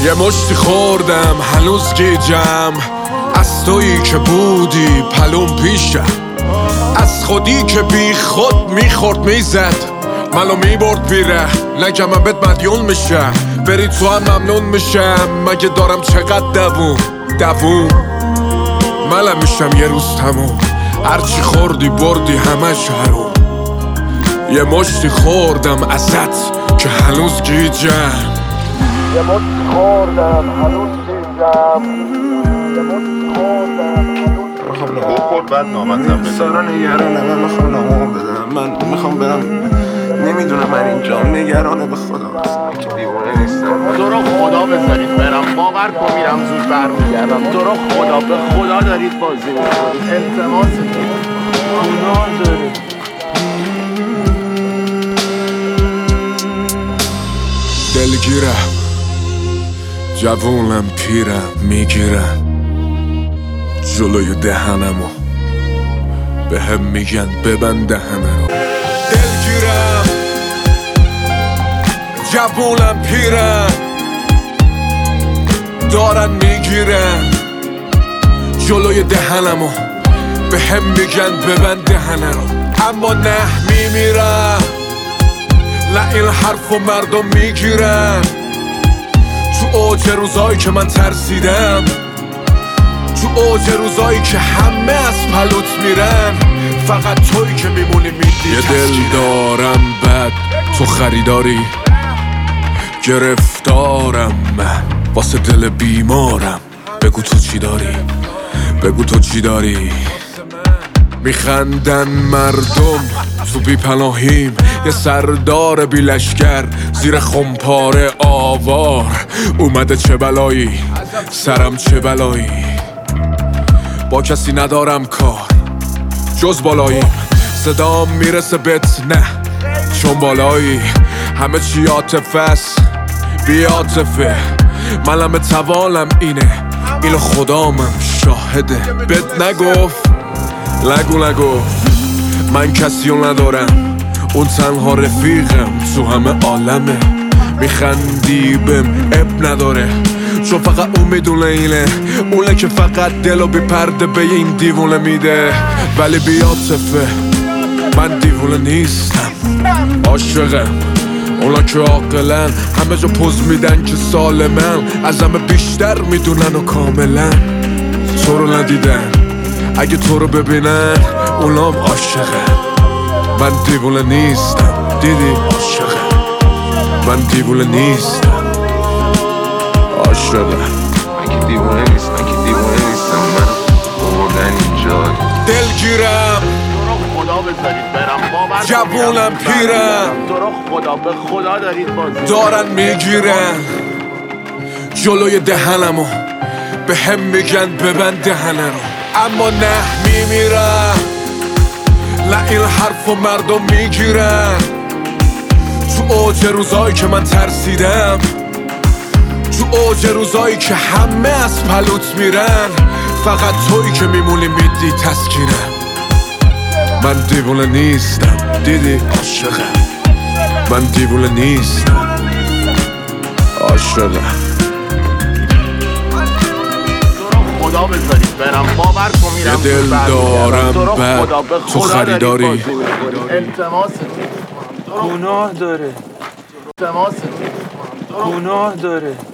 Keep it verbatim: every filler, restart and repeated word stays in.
یه مشتی خوردم هنوز گیجم از تویی که بودی پلوم پیشم، از خودی که بی خود میخورد میزد منو میبرد بیره نگم من بهت مدیون میشم، بری تو هم ممنون میشم. مگه دارم چقدر دووم دووم منم میشم یه روز تموم، هرچی خوردی بردی همش حروم. یه مشتی خوردم ازت که هنوز گیجم، یه مشتی خوردم هنوز گیجم، یه مشتی خوردم هنوز میخوام نگو خورد بعد نامتم بده. سارا نگرانه، من میخوام نامو بدم. من میخوام برم، نمیدونم من اینجا نگرانه به خدا. من که دیوانه نیستم. تو رو خدا بذارید برم، باور کن میرم زود برمیگردم. تو رو خدا به خدا دارید بازی میکنید، التماستون گناه داره. دلگیرم جوونم پیرم میگیرن جلوی دهنمو به هم میگن ببند دهنمو. دلگیرم جوونم پیرم دارن میگیرن جلوی دهنمو به هم میگن ببند دهنمو. اما نه میمیرم، نه این حرفو مردم میگیرن. تو اوج روزایی که من ترسیدم، تو اوج روزایی که همه از پلوت میرن، فقط تویی که میمونی میدی. یه دل دارم بد تو خریداری، گرفتارم من واسه دل بیمارم. بگو تو چی داری، بگو تو چی داری. میخندن مردم تو بی پناهیم، یه سردار بی لشگر زیر خمپاره آوار اومده. چه بلایی سرم، چه بلایی. با کسی ندارم کار جز بالاییم، صدام میرسه بهت نه چون بالایی. همه چی عاطفه است بی عاطفه، منم توانم اینه، اینو خدامم شاهده. بهت نگفت نگو نگو من کسیو ندارم، اون تنها رفیقم تو همه عالمه. میخندی بهم اب نداره چون فقط اون میدونه اینه، اونه که فقط دلو بی پرده به این دیوونه میده. ولی بی عاطفه من دیوونه نیستم، عاشقم اونا که عاقلن، همه جا پوز میدن که سالمن، از همه بیشتر میدونن و کاملا تو رو ندیدن. اگه تو رو ببینن اونام عاشقن. من دیوونه نیستم دیدی، عاشقم. من دیوونه نیستم، عاشقم. من که دیوانه نیستم، من که دیوانه نیستم. من بردن اینجا دلگیرم تو رو خدا بذارید برم، باور کن جوونم میرم زود پیرم. برمیگردم. تو رو خدا به خدا دارید بازی دارن میگیرن جلوی دهنمو به هم میگن ببند دهنمو. اما نه میمیرم، نه این حرفو مردم میگیرن. تو اوج روزایی که من ترسیدم، تو اوج روزایی که همه از پلوت میرن، فقط تویی که میمونی میدی تسکینم. من دیوونه نیستم دیدی، عاشقم. من دیوونه نیستم، عاشقم. خدا بذارید برم، باور کن میرم یه دل دارم تو رو بد خدا به تو خدا دارید خریداری. بازی میکنید، التماستون گناه داره، التماستون گناه داره.